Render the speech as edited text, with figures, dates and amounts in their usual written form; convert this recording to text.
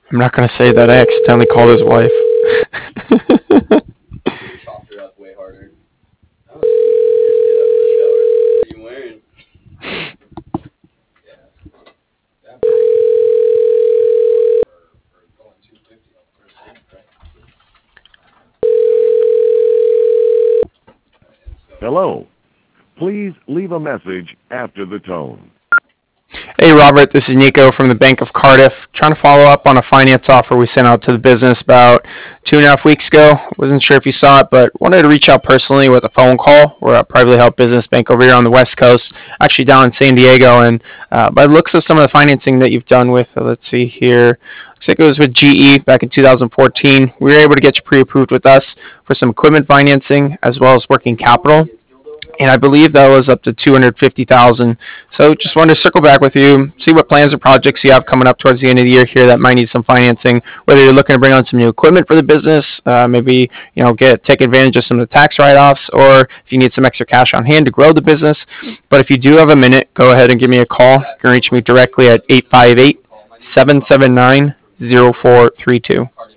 I'm not going to say that I accidentally called his wife. Chopped her up way harder. Oh, so you just get out of the shower. What are you wearing? Hello. Please leave a message after the tone. Hey, Robert, this is Nico from the Bank of Cardiff. Trying to follow up on a finance offer we sent out to the business about 2.5 weeks ago. Wasn't sure if you saw it, but wanted to reach out personally with a phone call. We're a privately held business bank over here on the West Coast, actually down in San Diego. And by the looks of some of the financing that you've done with, let's see here, looks like it was with GE back in 2014. We were able to get you pre-approved with us for some equipment financing as well as working capital, and I believe that was up to 250,000. So just wanted to circle back with you, see what plans or projects you have coming up towards the end of the year here that might need some financing. Whether you're looking to bring on some new equipment for the business, maybe take advantage of some of the tax write-offs, or if you need some extra cash on hand to grow the business. But if you do have a minute, go ahead and give me a call. You can reach me directly at 858 779 0432.